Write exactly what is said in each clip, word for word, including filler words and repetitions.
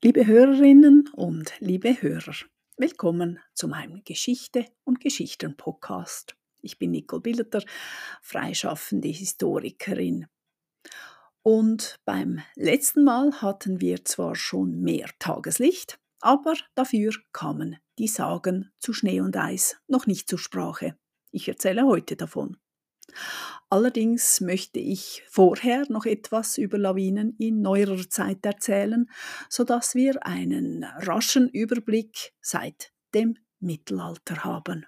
Liebe Hörerinnen und liebe Hörer, willkommen zu meinem Geschichte- und Geschichten-Podcast. Ich bin Nicole Billeter, freischaffende Historikerin. Und beim letzten Mal hatten wir zwar schon mehr Tageslicht, aber dafür kamen die Sagen zu Schnee und Eis noch nicht zur Sprache. Ich erzähle heute davon. Allerdings möchte ich vorher noch etwas über Lawinen in neuerer Zeit erzählen, sodass wir einen raschen Überblick seit dem Mittelalter haben.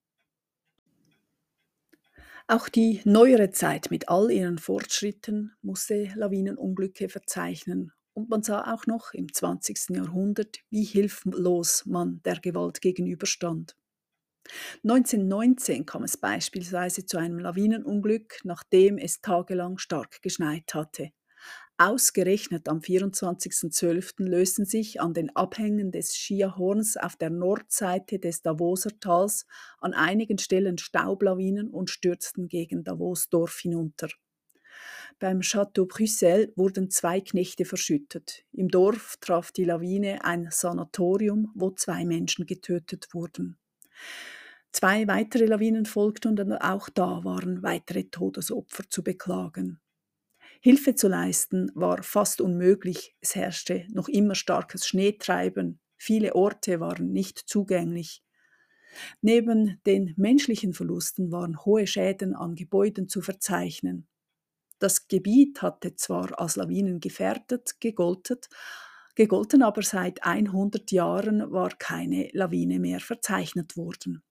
Auch die neuere Zeit mit all ihren Fortschritten musste Lawinenunglücke verzeichnen, und man sah auch noch im zwanzigsten Jahrhundert, wie hilflos man der Gewalt gegenüberstand. neunzehnhundertneunzehn kam es beispielsweise zu einem Lawinenunglück, nachdem es tagelang stark geschneit hatte. Ausgerechnet am vierundzwanzigsten zwölften lösten sich an den Abhängen des Skierhorns auf der Nordseite des Davoser Tals an einigen Stellen Staublawinen und stürzten gegen Davos-Dorf hinunter. Beim Château Brüssel wurden zwei Knechte verschüttet. Im Dorf traf die Lawine ein Sanatorium, wo zwei Menschen getötet wurden. Zwei weitere Lawinen folgten und auch da waren weitere Todesopfer zu beklagen. Hilfe zu leisten war fast unmöglich, es herrschte noch immer starkes Schneetreiben, viele Orte waren nicht zugänglich. Neben den menschlichen Verlusten waren hohe Schäden an Gebäuden zu verzeichnen. Das Gebiet hatte zwar als lawinengefährdet gegolten, gegolten, aber seit hundert Jahren war keine Lawine mehr verzeichnet worden.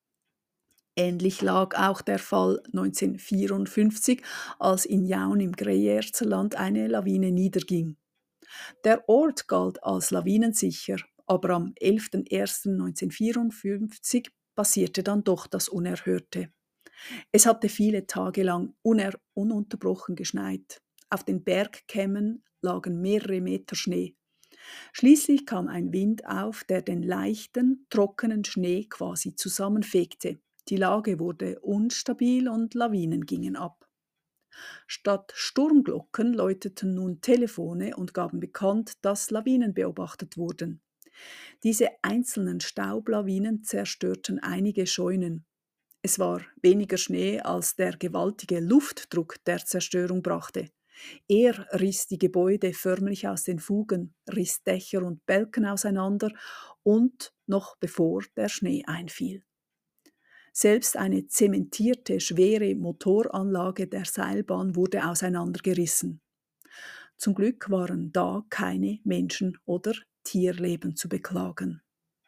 Ähnlich lag auch der Fall neunzehnhundertvierundfünfzig, als in Jaun im Greyerzer eine Lawine niederging. Der Ort galt als lawinensicher, aber am elften ersten neunzehnhundertvierundfünfzig passierte dann doch das Unerhörte. Es hatte viele Tage lang uner- ununterbrochen geschneit. Auf den Bergkämmen lagen mehrere Meter Schnee. Schließlich kam ein Wind auf, der den leichten, trockenen Schnee quasi zusammenfegte. Die Lage wurde unstabil und Lawinen gingen ab. Statt Sturmglocken läuteten nun Telefone und gaben bekannt, dass Lawinen beobachtet wurden. Diese einzelnen Staublawinen zerstörten einige Scheunen. Es war weniger Schnee, als der gewaltige Luftdruck der Zerstörung brachte. Er riss die Gebäude förmlich aus den Fugen, riss Dächer und Balken auseinander und noch bevor der Schnee einfiel. Selbst eine zementierte, schwere Motoranlage der Seilbahn wurde auseinandergerissen. Zum Glück waren da keine Menschen- oder Tierleben zu beklagen.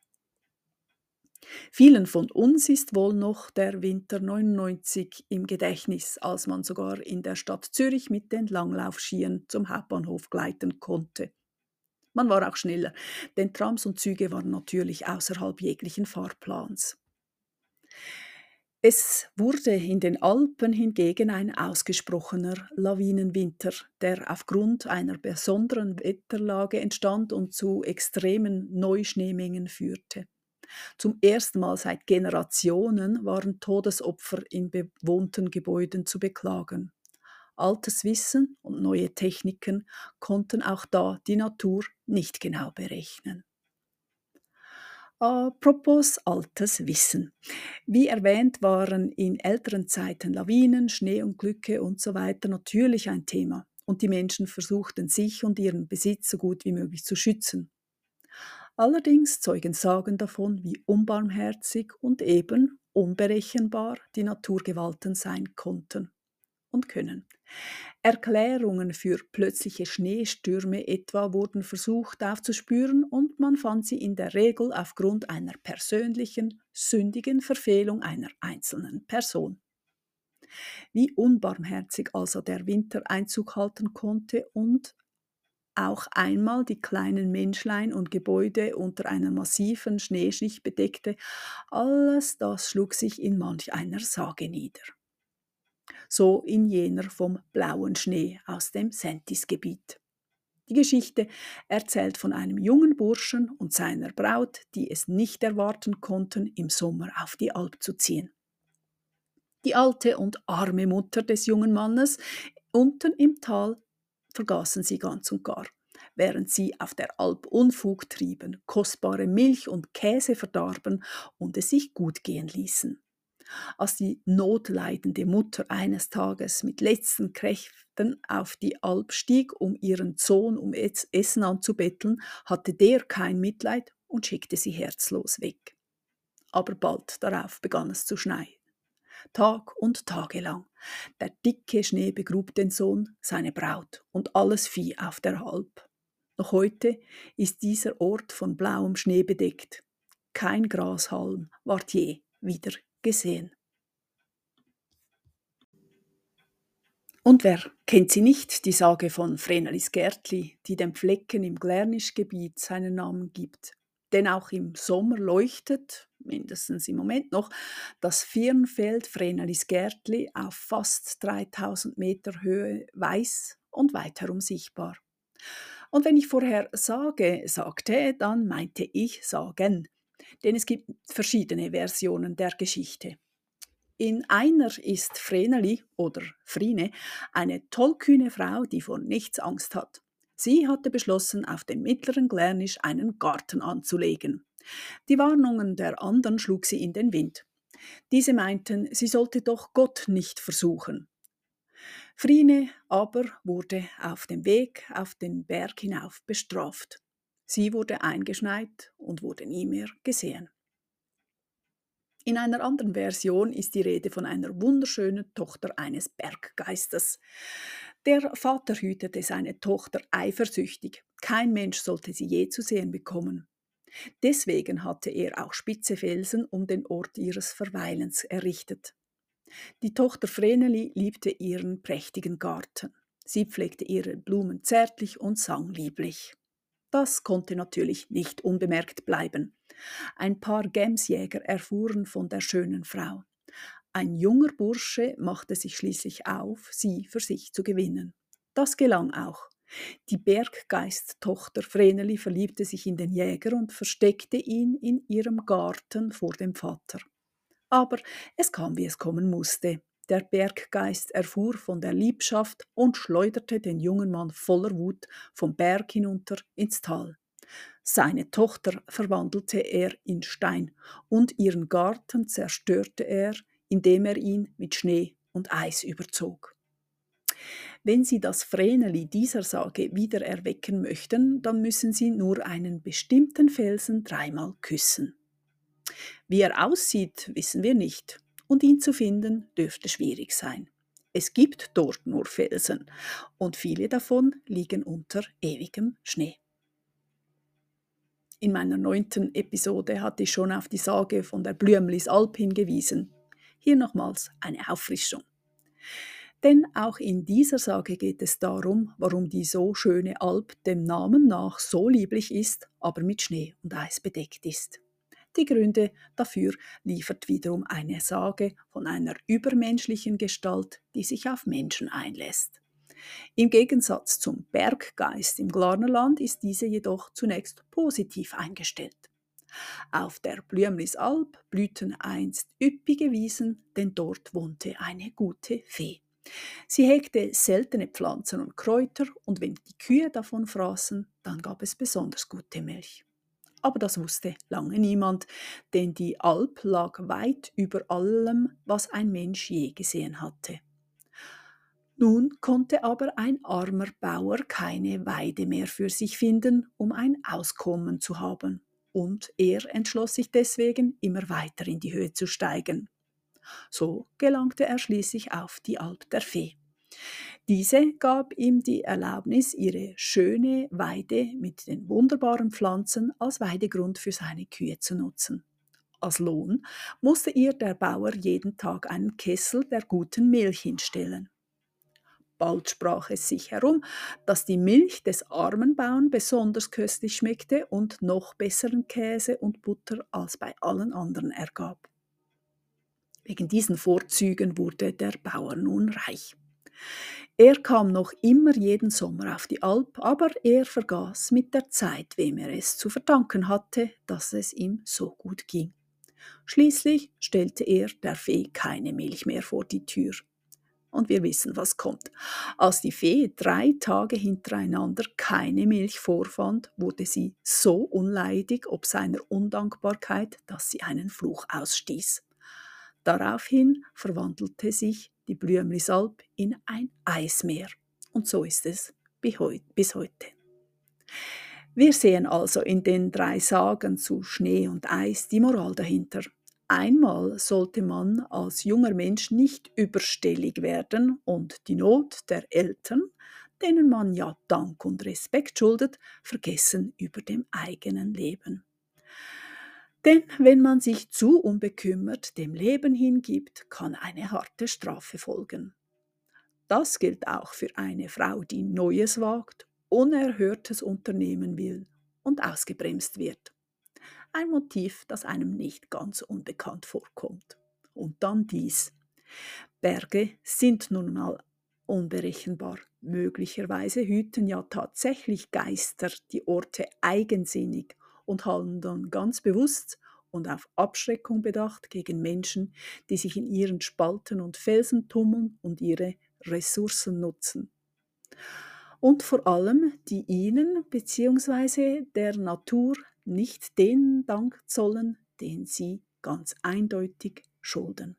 Vielen von uns ist wohl noch der Winter neunundneunzig im Gedächtnis, als man sogar in der Stadt Zürich mit den Langlaufskiern zum Hauptbahnhof gleiten konnte. Man war auch schneller, denn Trams und Züge waren natürlich außerhalb jeglichen Fahrplans. Es wurde in den Alpen hingegen ein ausgesprochener Lawinenwinter, der aufgrund einer besonderen Wetterlage entstand und zu extremen Neuschneemengen führte. Zum ersten Mal seit Generationen waren Todesopfer in bewohnten Gebäuden zu beklagen. Altes Wissen und neue Techniken konnten auch da die Natur nicht genau berechnen. Apropos altes Wissen. Wie erwähnt, waren in älteren Zeiten Lawinen, Schneeunglücke und so weiter natürlich ein Thema und die Menschen versuchten sich und ihren Besitz so gut wie möglich zu schützen. Allerdings zeugen Sagen davon, wie unbarmherzig und eben unberechenbar die Naturgewalten sein konnten und können. Erklärungen für plötzliche Schneestürme etwa wurden versucht aufzuspüren und man fand sie in der Regel aufgrund einer persönlichen, sündigen Verfehlung einer einzelnen Person. Wie unbarmherzig also der Winter Einzug halten konnte und auch einmal die kleinen Menschlein und Gebäude unter einer massiven Schneeschicht bedeckte, alles das schlug sich in manch einer Sage nieder. So in jener vom blauen Schnee aus dem Sentisgebiet. Die Geschichte erzählt von einem jungen Burschen und seiner Braut, die es nicht erwarten konnten, im Sommer auf die Alp zu ziehen. Die alte und arme Mutter des jungen Mannes unten im Tal vergaßen sie ganz und gar. während sie auf der Alp Unfug trieben, kostbare Milch und Käse verdarben und es sich gut gehen ließen. Als die notleidende Mutter eines Tages mit letzten Kräften auf die Alp stieg, um ihren Sohn um Essen anzubetteln, hatte der kein Mitleid und schickte sie herzlos weg. Aber bald darauf begann es zu schneien. Tag und tagelang. Der dicke Schnee begrub den Sohn, seine Braut und alles Vieh auf der Alp. Noch heute ist dieser Ort von blauem Schnee bedeckt. Kein Grashalm ward je wieder gesehen. Und wer kennt sie nicht, die Sage von Vrenelis Gärtli, die dem Flecken im Glärnischgebiet seinen Namen gibt? Denn auch im Sommer leuchtet, mindestens im Moment noch, das Firnfeld Vrenelis Gärtli auf fast dreitausend Meter Höhe weiß und weit herum sichtbar. Und wenn ich vorher sage, sagte, dann meinte ich sagen, denn es gibt verschiedene Versionen der Geschichte. In einer ist Vreneli oder Frine eine tollkühne Frau, die vor nichts Angst hat. Sie hatte beschlossen, auf dem mittleren Glärnisch einen Garten anzulegen. Die Warnungen der anderen schlug sie in den Wind. Diese meinten, sie sollte doch Gott nicht versuchen. Frine aber wurde auf dem Weg auf den Berg hinauf bestraft. Sie wurde eingeschneit und wurde nie mehr gesehen. In einer anderen Version ist die Rede von einer wunderschönen Tochter eines Berggeistes. Der Vater hütete seine Tochter eifersüchtig. Kein Mensch sollte sie je zu sehen bekommen. Deswegen hatte er auch spitze Felsen um den Ort ihres Verweilens errichtet. Die Tochter Vreneli liebte ihren prächtigen Garten. Sie pflegte ihre Blumen zärtlich und sang lieblich. Das konnte natürlich nicht unbemerkt bleiben. Ein paar Gemsjäger erfuhren von der schönen Frau. Ein junger Bursche machte sich schließlich auf, sie für sich zu gewinnen. Das gelang auch. Die Berggeisttochter Vreneli verliebte sich in den Jäger und versteckte ihn in ihrem Garten vor dem Vater. Aber es kam, wie es kommen musste. Der Berggeist erfuhr von der Liebschaft und schleuderte den jungen Mann voller Wut vom Berg hinunter ins Tal. Seine Tochter verwandelte er in Stein und ihren Garten zerstörte er, indem er ihn mit Schnee und Eis überzog. Wenn Sie das Vreneli dieser Sage wieder erwecken möchten, dann müssen Sie nur einen bestimmten Felsen dreimal küssen. Wie er aussieht, wissen wir nicht, und ihn zu finden dürfte schwierig sein. Es gibt dort nur Felsen, und viele davon liegen unter ewigem Schnee. In meiner neunten Episode hatte ich schon auf die Sage von der Blümlis Alp hingewiesen. Hier nochmals eine Auffrischung. Denn auch in dieser Sage geht es darum, warum die so schöne Alp dem Namen nach so lieblich ist, aber mit Schnee und Eis bedeckt ist. Die Gründe dafür liefert wiederum eine Sage von einer übermenschlichen Gestalt, die sich auf Menschen einlässt. Im Gegensatz zum Berggeist im Glarnerland ist diese jedoch zunächst positiv eingestellt. Auf der Blümlisalp blühten einst üppige Wiesen, denn dort wohnte eine gute Fee. Sie hegte seltene Pflanzen und Kräuter und wenn die Kühe davon fraßen, dann gab es besonders gute Milch. Aber das wusste lange niemand, denn die Alp lag weit über allem, was ein Mensch je gesehen hatte. Nun konnte aber ein armer Bauer keine Weide mehr für sich finden, um ein Auskommen zu haben, und er entschloss sich deswegen, immer weiter in die Höhe zu steigen. So gelangte er schließlich auf die Alp der Fee. Diese gab ihm die Erlaubnis, ihre schöne Weide mit den wunderbaren Pflanzen als Weidegrund für seine Kühe zu nutzen. Als Lohn musste ihr der Bauer jeden Tag einen Kessel der guten Milch hinstellen. Bald sprach es sich herum, dass die Milch des armen Bauern besonders köstlich schmeckte und noch besseren Käse und Butter als bei allen anderen ergab. Wegen diesen Vorzügen wurde der Bauer nun reich. Er kam noch immer jeden Sommer auf die Alp, aber er vergaß mit der Zeit, wem er es zu verdanken hatte, dass es ihm so gut ging. Schließlich stellte er der Fee keine Milch mehr vor die Tür. Und wir wissen, was kommt. Als die Fee drei Tage hintereinander keine Milch vorfand, wurde sie so unleidig ob seiner Undankbarkeit, dass sie einen Fluch ausstieß. Daraufhin verwandelte sich die Blümlisalp in ein Eismeer. Und so ist es bis heute. Wir sehen also in den drei Sagen zu Schnee und Eis die Moral dahinter. Einmal sollte man als junger Mensch nicht überstellig werden und die Not der Eltern, denen man ja Dank und Respekt schuldet, vergessen über dem eigenen Leben. Denn wenn man sich zu unbekümmert dem Leben hingibt, kann eine harte Strafe folgen. Das gilt auch für eine Frau, die Neues wagt, Unerhörtes unternehmen will und ausgebremst wird. Ein Motiv, das einem nicht ganz unbekannt vorkommt. Und dann dies. Berge sind nun mal unberechenbar. Möglicherweise hüten ja tatsächlich Geister die Orte eigensinnig und handeln ganz bewusst und auf Abschreckung bedacht gegen Menschen, die sich in ihren Spalten und Felsen tummeln und ihre Ressourcen nutzen. Und vor allem, die ihnen bzw. der Natur nicht den Dank zollen, den sie ganz eindeutig schulden.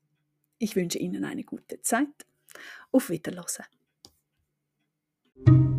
Ich wünsche Ihnen eine gute Zeit. Auf Wiederhören.